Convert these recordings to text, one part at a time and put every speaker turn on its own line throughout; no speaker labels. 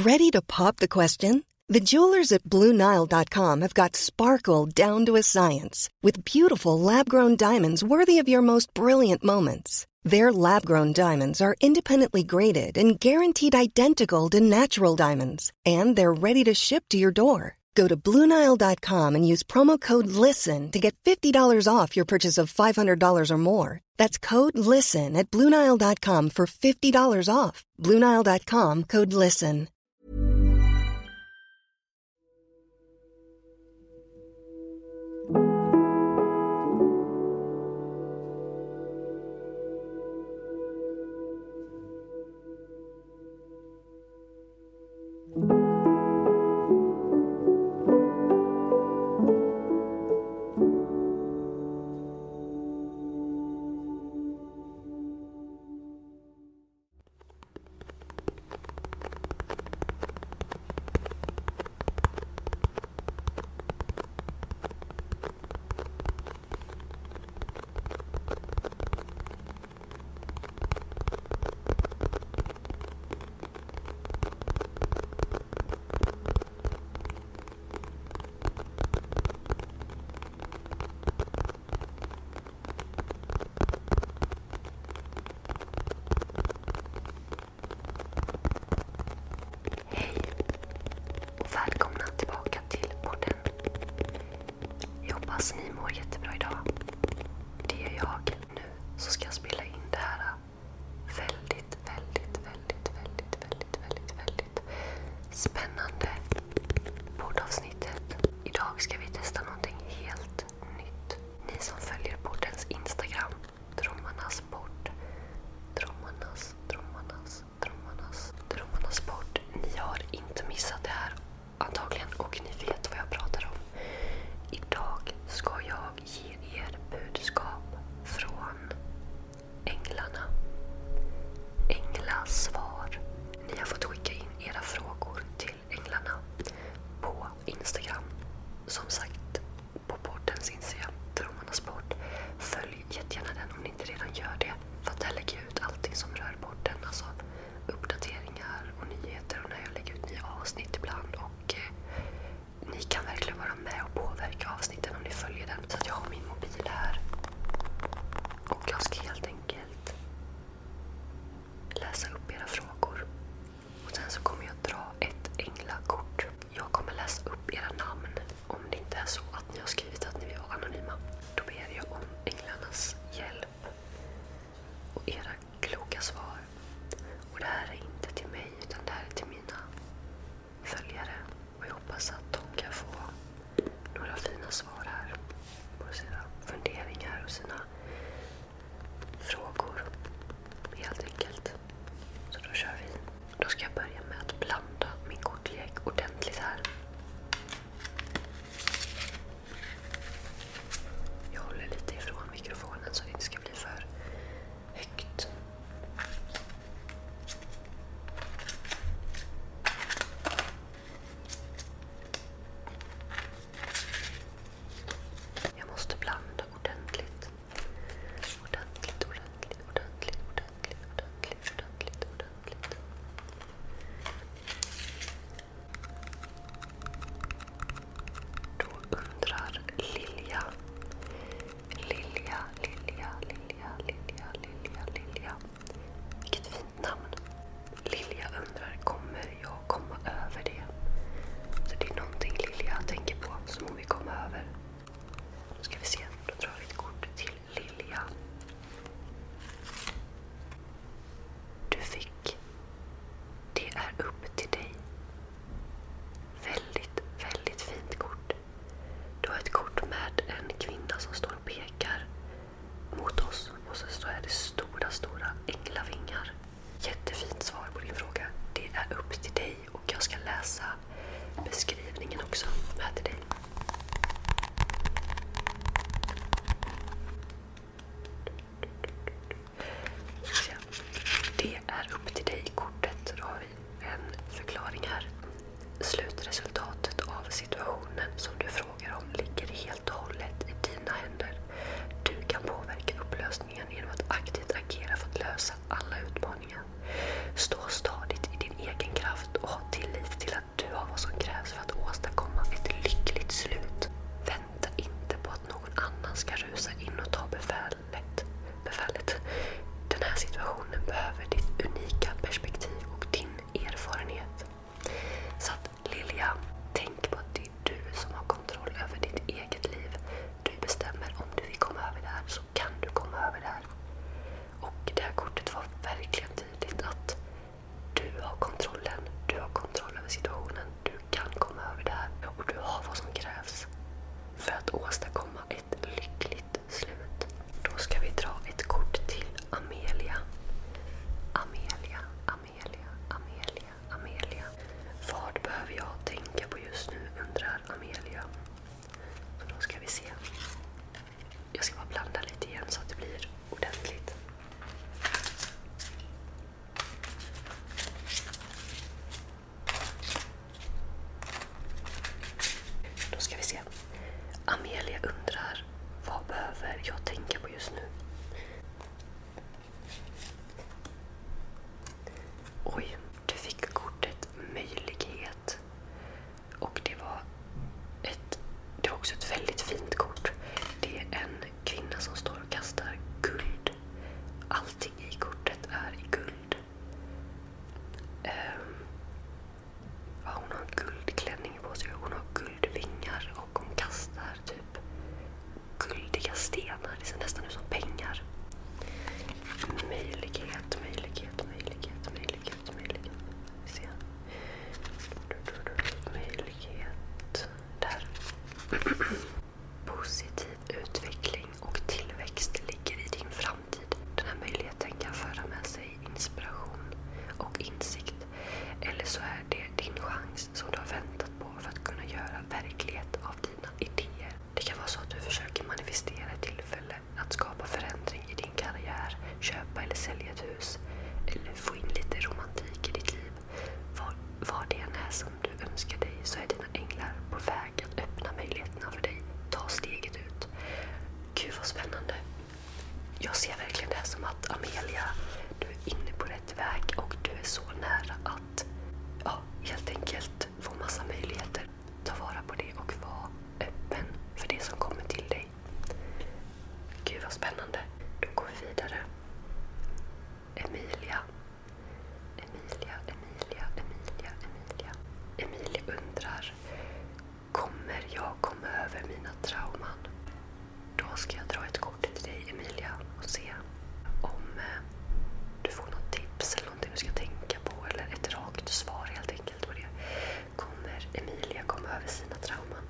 Ready to pop the question? The jewelers at BlueNile.com have got sparkle down to a science with beautiful lab-grown diamonds worthy of your most brilliant moments. Their lab-grown diamonds are independently graded and guaranteed identical to natural diamonds, and they're ready to ship to your door. Go to BlueNile.com and use promo code LISTEN to get $50 off your purchase of $500 or more. That's code LISTEN at BlueNile.com for $50 off. BlueNile.com, code LISTEN.
Ni mår jättebra idag. Det är jag. Nu så ska jag spela in det här väldigt spännande poddavsnittet. Idag ska vi testa någonting helt nytt. Ni som följer poddens Instagram, Drömmarnas podd. Drömmarnas podd. Ni har inte missat det här antagligen och ni vet vad jag pratar om. Idag ska jag ge er budskap från änglarna. Änglasvar. Ni har fått skicka in era frågor till änglarna på Instagram. Som sagt, på poddens Instagram, Drömmarnas podd. Följ jättegärna den om ni inte redan gör det. För att där lägger jag ut allting som rör podden. Alltså uppdateringar och nyheter och när jag lägger ut nya avsnitt ibland. Och ni kan verkligen vara med och påverka avsnitten om ni följer den. Så att jag har min mobil här. Och jag ska helt enkelt läsa upp era frågor. Och sen så kommer jag dra ett änglakort. Jag kommer läsa upp era namn. Om det inte är så att ni har skrivit att ni vill vara anonyma. Då ber jag om änglarnas hjälp. Och era kloka svar. Och det här är inte till mig utan det här är till mina följare. Och jag hoppas att de kan få några fina svar här på sina funderingar och sina frågor. Helt enkelt. Så då kör vi. Då ska jag börja med att blanda min kortlek ordentligt här. Jag håller lite ifrån mikrofonen så det inte ska bli för högt. Jag måste blanda ordentligt. Då undrar Lilja. Vilket fint namn. Lilja undrar, kommer jag komma över det? Så det är någonting Lilja tänker på som hon vill komma över. Då ska vi se, då drar vi ett kort till Lilja. Du fick. Det är upp till dig. Väldigt fint kort. Du har ett kort med en kvinna som står och pekar mot oss. Och så står det stora änglavingar. Jättefint svar på din fråga. Det är upp till dig och jag ska läsa beskrivningen också med till dig. Det är upp till dig kortet. Då har vi en förklaring här. Slutresultatet av situationen som du frågar om ligger helt och hållet i dina händer. Du kan påverka upplösningen genom att aktivt agera för att lösa alla utmaningar. Stå stadigt i din egen kraft och ha tillit din chans som du har väntat på för att kunna göra verklighet av dina idéer. Det kan vara så att du försöker manifestera ett tillfälle att skapa förändring i din karriär, köpa eller sälja ett hus eller få in lite romantik i ditt liv. Vad det än är som du önskar dig så är dina änglar på väg att öppna möjligheterna för dig. Ta steget ut. Gud vad spännande. Jag ser verkligen det här som att Amelia, du är inne på rätt väg och du är så nära att helt enkelt få massa möjligheter. Ta vara på det och var öppen för det som kommer till dig. Gud vad spännande. Då går vi vidare. Emilia undrar: kommer jag komma över mina trauman? Då ska jag dra ett kort till dig, Emilia, och se om du får något tips eller någonting du ska tänka på, eller ett rakt svar helt enkelt på det. Kommer Emilia komma över sina trauman?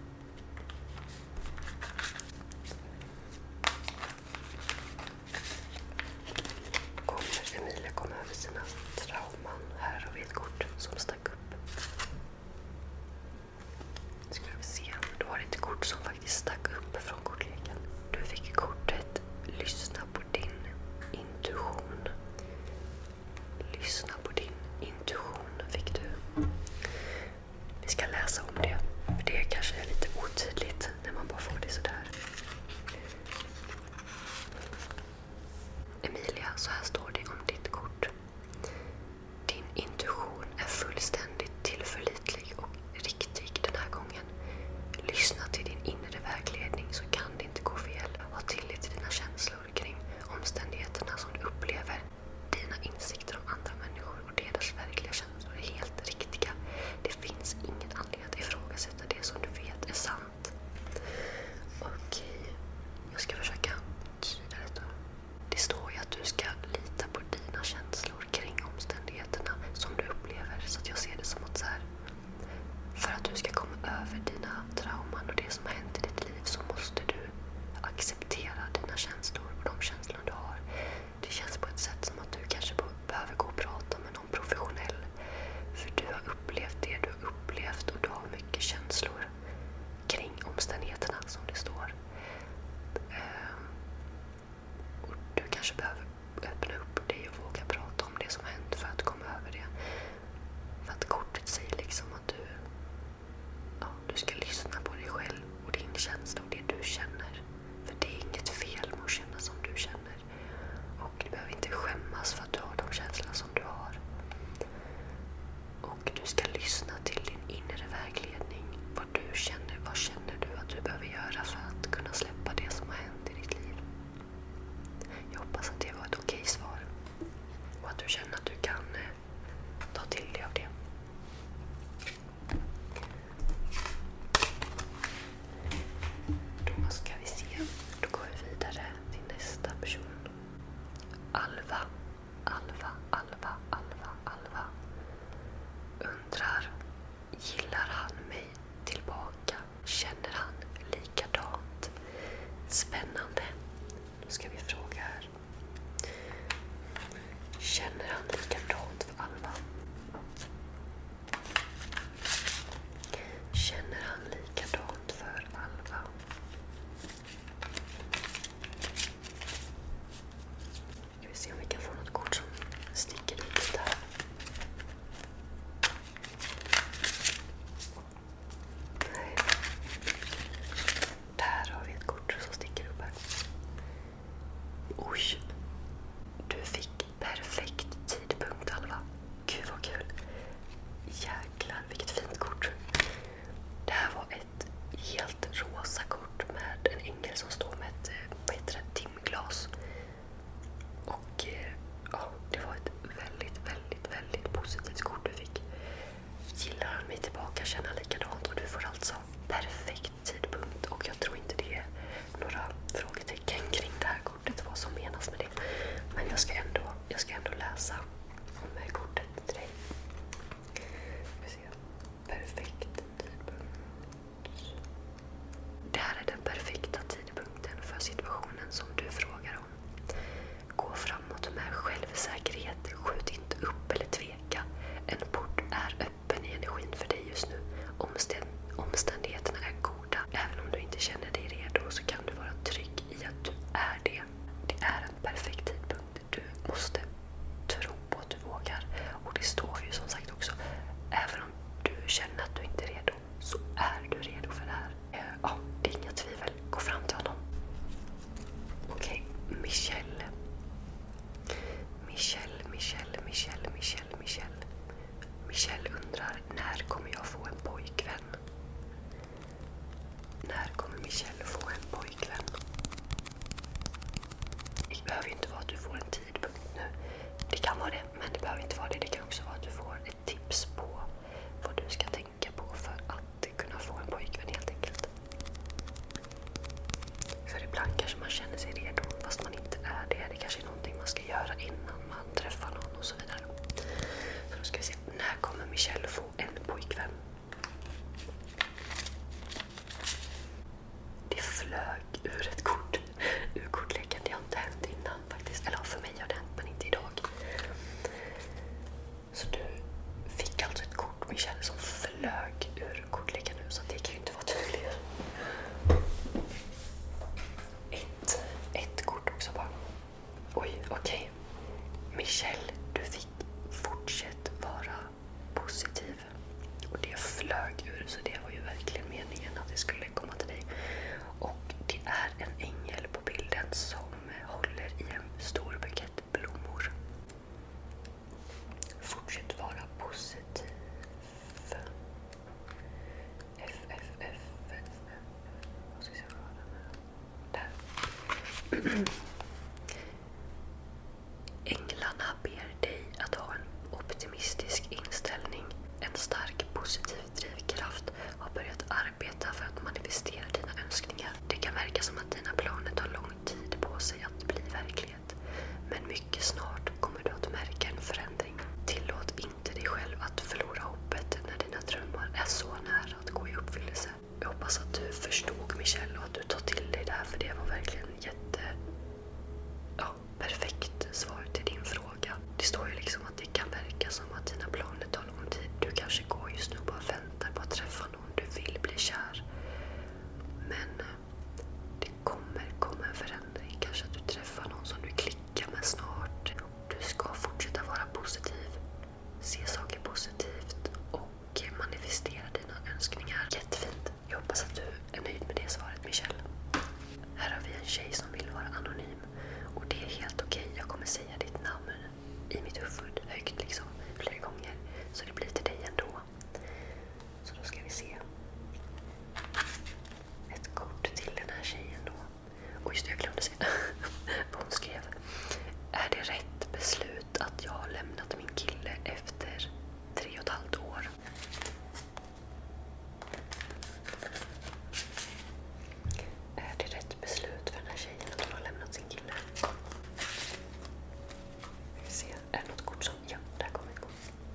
Kommer Emilia komma över sina trauman? Här har vi ett kort som stack upp. Ska vi se. Då var det ett kort som faktiskt stack upp från kortleken. Du fick kortet lyssna på din intuition. Lyssna på din intuition fick du. Vi ska läsa om det. För det kanske är lite otydligt när man bara får det sådär. Emilia, så här står det om ditt kort. Din intuition är fullständigt tillförlitlig och riktig den här gången. Lyssna till din inre vägledning så kan det inte gå fel. Ha tillit till dina känslor kring omständigheterna som du upplever. Dina insikter om andra människor och deras verkliga känslor är helt riktiga. Det finns ingen anledning att ifrågasätta det som du vet är sant. Okej, jag ska försöka tyda detta. Det står ju att du ska lita på dina känslor kring omständigheterna som du upplever, så att jag ser det som att så här, för att du ska komma över dina trauman och det som har hänt i ditt liv så måste du acceptera dina känslor och de känslor du har. Det känns på ett sätt som att du kanske behöver gå och prata med någon professionell, för du har upplevt det du har upplevt och du har mycket känslor kring omständigheterna som det står. Och du kanske behöver öppna upp dig och våga prata om det som har hänt för att komma över det. För att kortet säger liksom att du ska lyssna på dig själv och din känsla och det du känner. För det är inget fel med att känna som du känner. Och du behöver inte skämmas för att du har de känslorna som du har. Och du ska lyssna till din inre vägledning. Vad känner du att du behöver göra för att kunna släppa det som har hänt i ditt liv? Jag hoppas att det var ett okej svar. Och att du känner att du kan ta till dig av det. Då ska vi se. Då går vi vidare till nästa person. Alva undrar: gillar han mig tillbaka? Känner han likadant? Spännande. Då ska vi fråga här. Känner han likadant för Alva? Känner han likadant för Alva? Ska vi se om vi kan få något kort som sticker ut lite här. Nej. Där har vi ett kort som sticker upp här. Oj. Du fick perfekt tidpunkt, Alva. Gud vad kul. Jäklar, vilket fint kort. Det här var ett helt rosa kort med en ängel som står med ett timglas. Och det var ett väldigt positivt kort du fick. Gillar han mig tillbaka, känner likadant, och du får alltså perfekt tidpunkt. Och jag tror inte det är några frågetecken kring det här kortet, vad som menas med det. Men jag ska ändå läsa om kortet till dig. Vi ser. Perfekt tidpunkt. Det här är den perfekta tidpunkten för situationen som du frågar om. Gå framåt med självsäkerhet. Skjut inte upp eller tveka. En port är öppen i undrar, när kommer jag få en pojkvän? När kommer Michelle få en pojkvän? Det behöver ju inte vara att du får en tidpunkt nu. Det kan vara det, men det behöver inte vara det. Det kan också vara att du får ett tips på vad du ska tänka på för att kunna få en pojkvän helt enkelt. För ibland kanske man känner sig redo fast man inte är det. Det kanske är någonting man ska göra innan man träffar någon och så vidare. Så då ska vi se, när kommer Michelle få en pojkvän? Det flög ur ett kort. Ur kortleken. Det har inte hänt innan faktiskt. Eller för mig har det hänt, men inte idag. Så du fick alltså ett kort, Michelle, som flög ur kortleken nu. Så det kan ju inte vara tydligare. Ett kort också bara. Oj, okej. Michelle, du fick fortsätt vara positiv. Och det flög ur, så det var ju verkligen meningen att det skulle komma till dig. Och det är en ängel på bilden som håller i en stor bukett blommor. Fortsätt vara positiv. Vad ska jag säga? Där. Änglarna ber dig att ha en optimistisk inställning. En stark positiv drivkraft har börjat arbeta för att manifestera dina önskningar. Det kan verka som att dina planer tar lång tid på sig att bli verklighet. Men mycket snart kommer du att märka en förändring. Tillåt inte dig själv att förlora hoppet när dina drömmar är så nära att gå i uppfyllelse. Jag hoppas att du förstod, Michelle, och att du tar till dig det här, för det var verkligen perfekt svar till din fråga. Det står ju liksom att det kan verka som att dina planer tar lång tid. Du kanske går just nu och bara väntar på att träffa någon du vill bli kär. Men det kommer komma en förändring. Kanske att du träffar någon som du klickar med snart. Du ska fortsätta vara positiv. Se saker positivt och manifestera dina önskningar. Jättefint. Jag hoppas att du är nöjd med det svaret, Michelle. Här har vi en tjej som vill vara anonym. Och det är helt okej. Jag kommer säga ditt namn i mitt huvud högt liksom flera gånger. Så det blir till dig ändå. Så då ska vi se. Ett kort till den här tjejen då. Och just det, jag glömde säga vad hon skrev. Är det rätt beslut att jag har lämnat min kille efter 3,5 år? Är det rätt beslut för den här tjejen att hon har lämnat sin kille? Vi ser, är det något kort som... Ja, där kommer ett kort.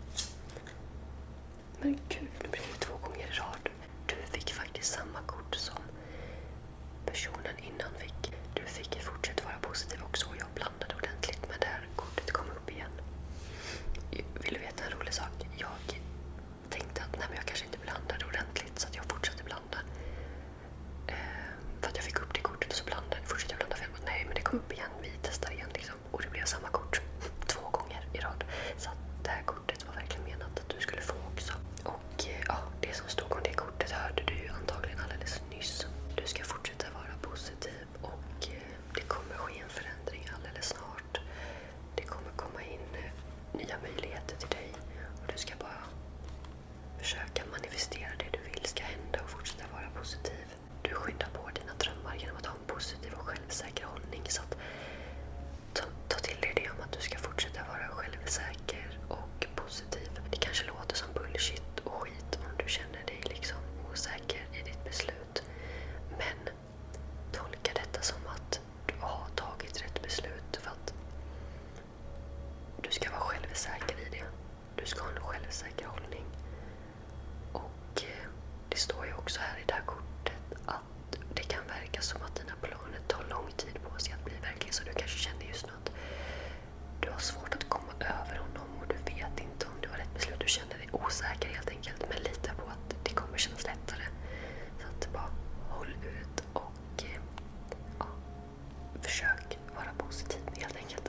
Men gud, nu blir det 2 gånger i rad. Du fick faktiskt samma kort som personen innan fick. Du fick fortsätta vara positiv också, och jag blandade ordentligt, men där kortet kom upp igen. Vill du veta en rolig sak? Jag tänkte att nej, men jag kanske inte blandade ordentligt, så att jag fortsatte blanda. För att jag fick upp det kortet och så fortsatte jag blanda fel. Nej, men det kom upp igen. Vi testar igen liksom. Och det blev samma kort 2 gånger i rad. Så att det här kortet var verkligen menat att du skulle få också. Och det som stod om det kortet hörde du ju antagligen alldeles nyss. Du ska fortsätta vara positiv och det kommer ske en förändring alldeles snart. Det kommer komma in nya möjligheter till dig. Och du ska bara försöka manifestera det du vill ska hända och fortsätta vara positiv. Du skyndar på dina drömmar genom att ha en positiv och självsäker hållning. Så att ta till dig det om att du ska fortsätta vara självsäker och positiv. Det kanske låter som bullshit och skit om du känner dig liksom osäker i ditt beslut. Men tolka detta som att du har tagit rätt beslut, för att du ska vara självsäker i det. Du ska ha en självsäker hållning. Och det står ju också här i det här kortet att det kan verka som att dina planer tar lång tid på sig att bli verklig. Så du kanske känner just nu att du har svårt att komma över honom och du vet inte om det var rätt beslut. Du känner dig osäker helt enkelt, men lita på att det kommer kännas lättare. Så att bara håll ut och försök vara positiv helt enkelt.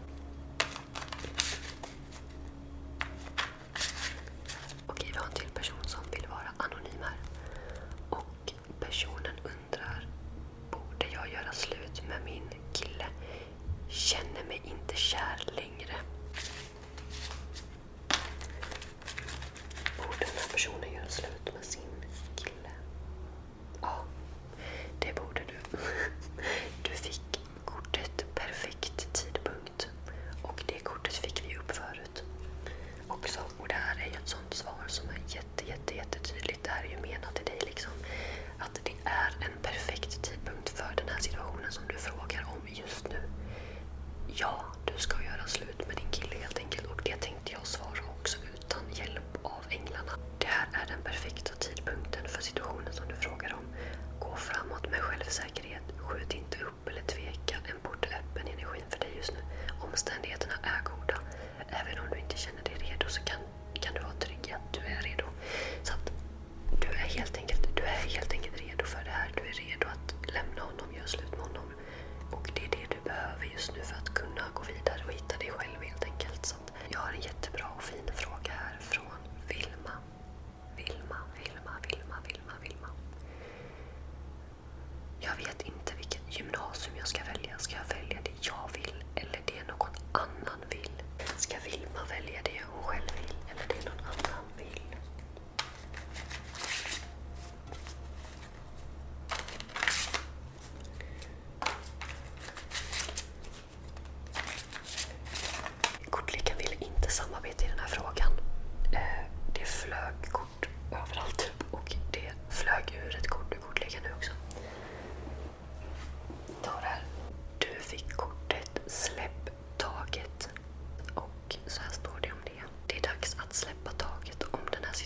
Okej, vi har en till person som vill vara anonym här. Och personen undrar: borde jag göra slut med min kille? Känner mig inte kär längre. Borde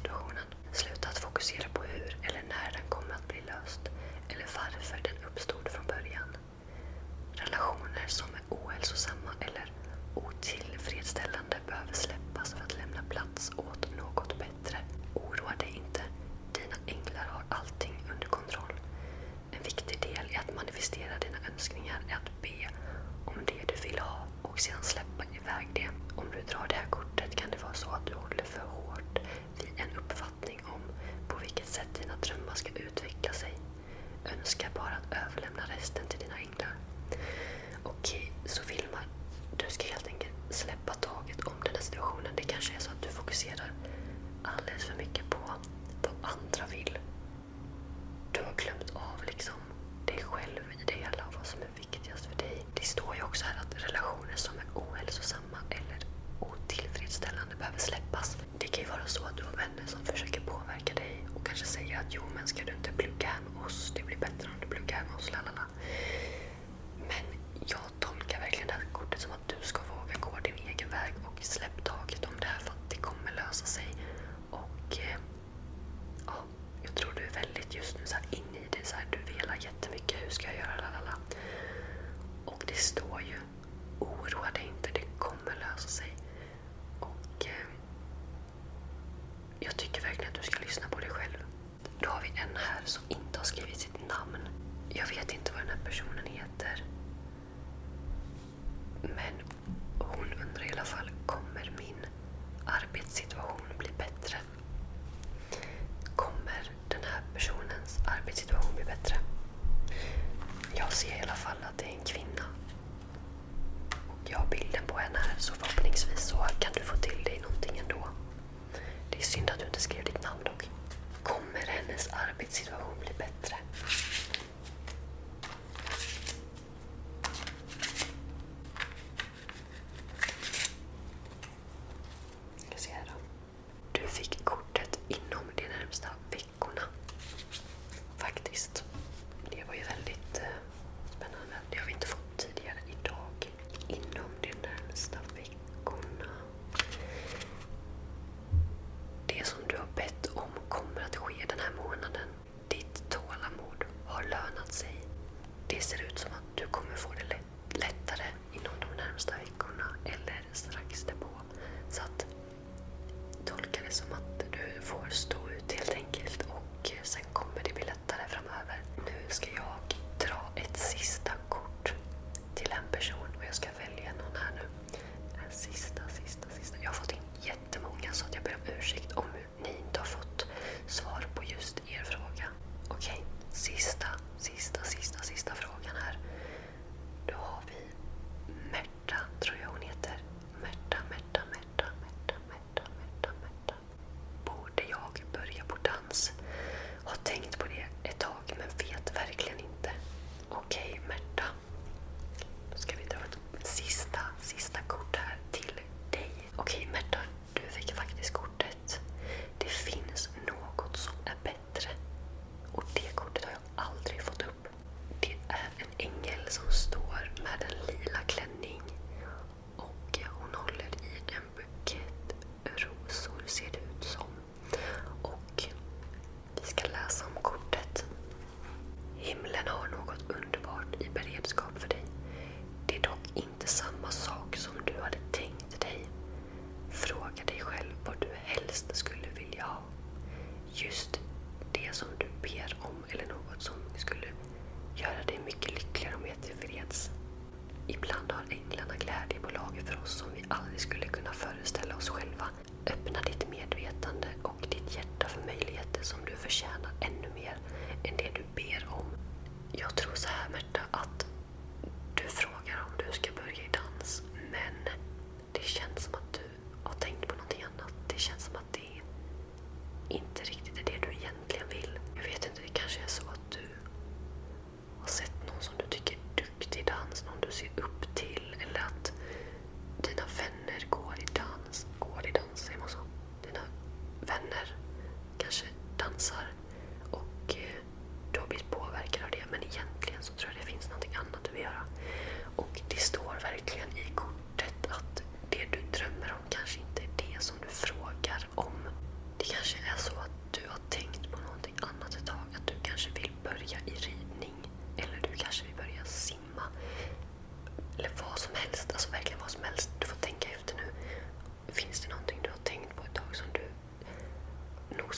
situationen. Sluta att fokusera på hur eller när den kommer att bli löst eller varför den uppstod från början. Relationer som är ohälsosamma eller otillfredsställande behöver släppas för att lämna plats åt något bättre. Oroa dig inte. Dina änglar har allting under kontroll. En viktig del i att manifestera dina önskningar är att be om det du vill ha och sedan släppa iväg det. Om du drar det här kortet kan det vara så att du håller för hårt vid en uppfattning om på vilket sätt dina drömmar ska utveckla sig. Önska bara att överlämna resten till dina änglar. Okej, så Vilma, du ska helt enkelt släppa taget om den här situationen. Det kanske är så att du fokuserar alldeles för mycket på vad andra vill. Du har glömt av liksom dig själv i det hela, vad som är viktigast för dig. Det står ju också här att relationer som är ohälsosamma eller otillfredsställande behöver släppas. Det kan ju vara så att du har vänner som försöker påverka dig och kanske säger att jo, men ska du inte plugga här med oss? Det blir bättre om du pluggar här med oss, lalala. Men jag tolkar verkligen det här kortet som att du ska våga gå din egen väg och släpp taget om det här, för att det kommer lösa sig. Och ja, jag tror du är väldigt just nu så här inne i det, så här, du velar jättemycket, hur ska jag göra, lalala. Och det står ju, oroa dig inte, det kommer lösa sig. Och jag tycker verkligen att du ska lyssna på dig själv. Då har vi en här som inte har skrivit sitt namn. Jag vet inte vad den här personen heter. Men hon undrar i alla fall, kommer min arbetssituation bli bättre? Kommer den här personens arbetssituation bli bättre? Jag ser i alla fall att det är en kvinna. Och jag har bilden på henne här, så förhoppningsvis så kan du få till dig någonting ändå. Det är synd att du inte skrev ditt namn dock. Kommer hennes arbetssituation bli bättre? Jag ska se här då. Du fick kortet inom de närmsta veckorna. Faktiskt. Det var ju väldigt spännande. Det har vi inte fått tidigare idag. Inom de närmsta veckorna. Det som du har bett om kommer att ske den här månaden. Ditt tålamod har lönat sig. Det ser ut som att du kommer få det lättare inom de närmsta veckorna eller strax därpå. Så att tolka det som att du får stå ut helt enkelt, och sen kommer det bli lättare framöver. Nu ska jag dra ett sista kort till en person och jag ska välja någon här nu. En sista. Jag har fått in jättemånga, så att jag ber om ursäkt om ni inte har fått svar på just er fråga. Okej, sista frågan här. Då har vi Märta, tror jag hon heter. Märta. Borde jag börja på dans? Har tänkt på det ett tag men vet verkligen inte. Okej, Märta. Då ska vi dra ett sista kort här till dig. Okej, Märta, du fick faktiskt kortet. Det finns något som är bättre. Och det kortet har jag aldrig fått upp. Det är en ängel som står med en lila klänning. Och hon håller i en bukett rosor, ser det ut som. Och vi ska läsa om kortet. Himlen har något underbart i beredskap för dig. Det är dock inte samma sak som du hade tänkt dig. Fråga dig själv vad du helst skulle vilja ha. Just det som du ber om, eller något som skulle göra dig mycket lyckligare och mer tillfreds. Ibland har änglarna glädje på lager för oss som vi aldrig skulle kunna föreställa oss själva. Öppna ditt medvetande och ditt hjärta för möjligheter som du förtjänar ännu mer än det du ber om. Jag tror så här, Märta, att du frågar om du ska börja i dans, men det känns som att du har tänkt på någonting annat. Det känns som att det inte riktigt är det du egentligen vill. Jag vet inte, det kanske är så att du har sett någon som du tycker är duktig i dans, någon du ser upp till, eller att dina vänner går i dans, säger man så?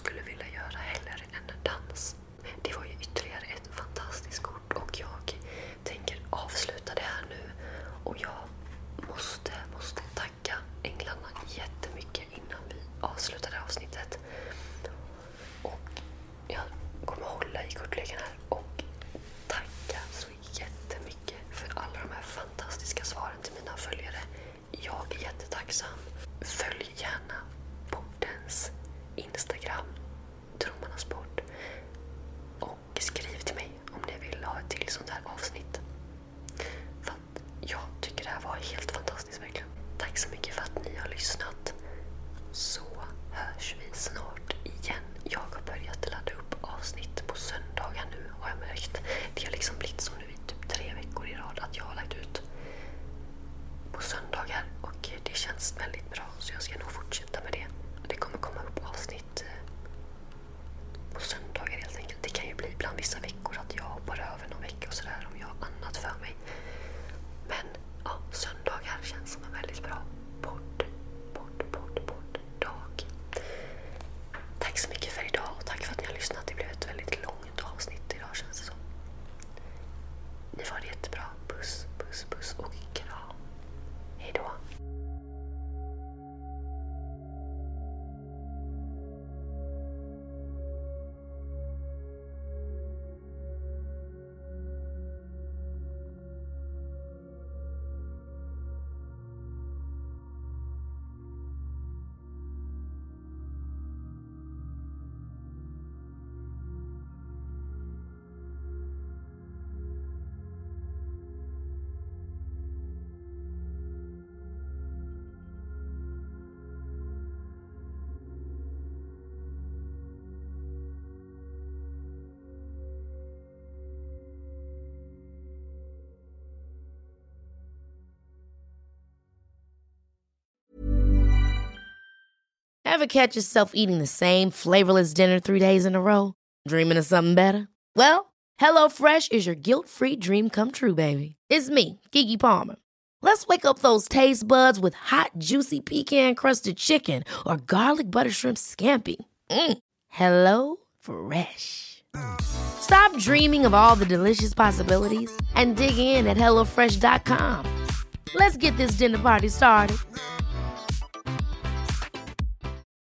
skulle vilja göra heller än dans. Det var ju ytterligare ett fantastiskt kort och jag tänker avsluta det här nu. Och jag måste tacka änglarna jättemycket innan vi avslutar det avsnittet. Och jag kommer hålla i kortleken här och tacka så jättemycket för alla de här fantastiska svaren till mina följare. Jag är jättetacksam. Följ gärna poddens Instagram, Drömmarnas-podd. Och skriv till mig om ni vill ha ett till sånt här avsnitt. För att jag tycker det här var helt fantastiskt verkligen. Tack så mycket för att ni har lyssnat. Så hörs vi snart igen. Jag har börjat ladda upp avsnitt på söndagar nu, har jag märkt. Det har liksom blivit så nu i typ 3 veckor i rad att jag har lagt ut på söndagar. Och det känns väldigt bra, så jag ska nog fortsätta med det. Det kommer komma upp avsnitt på söndagar helt enkelt. Det kan ju bli bland vissa veckor att jag hoppar över någon vecka och sådär om jag har annat för mig. Men ja, söndagar känns som en väldigt bra podd-dag. Tack så mycket för idag och tack för att ni har lyssnat. Det blev ett väldigt långt avsnitt idag, känns det som. Ni var det jättebra. Puss och kram. Hej då.
Ever catch yourself eating the same flavorless dinner 3 days in a row? Dreaming of something better? Well, HelloFresh is your guilt-free dream come true, baby. It's me, Keke Palmer. Let's wake up those taste buds with hot, juicy pecan-crusted chicken or garlic butter shrimp scampi. Hello Fresh. Stop dreaming of all the delicious possibilities and dig in at HelloFresh.com. Let's get this dinner party started.